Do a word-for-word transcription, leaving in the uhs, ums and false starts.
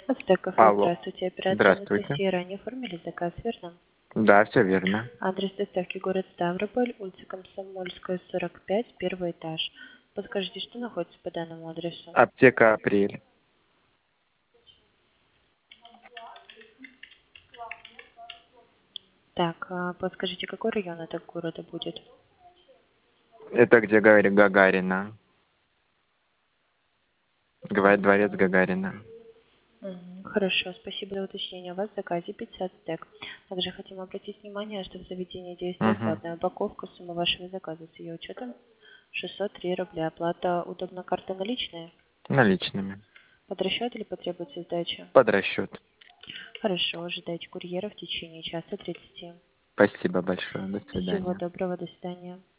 Ацтек кафе, Алло. здравствуйте. Операция Здравствуйте. Анастасия. Ранее оформили заказ, верно? Да, все верно. Адрес доставки город Ставрополь, улица Комсомольская, сорок пять, первый этаж. Подскажите, что находится по данному адресу? Аптека «Апрель». Так, а подскажите, какой район это города будет? Это где говорит Гагарина. Говорит дворец Гагарина. Мгм. Хорошо, спасибо за уточнение. У вас в заказе пицца Ацтек. Также хотим обратить внимание, что в заведении действует Угу. платная упаковка. Сумма вашего заказа с ее учетом шестьсот три рубля. Оплата удобно карта наличная? Наличными. Под расчет или потребуется сдача? Под расчет. Хорошо, ожидайте курьера в течение часа тридцати. Спасибо большое. До Всего свидания. доброго, до свидания.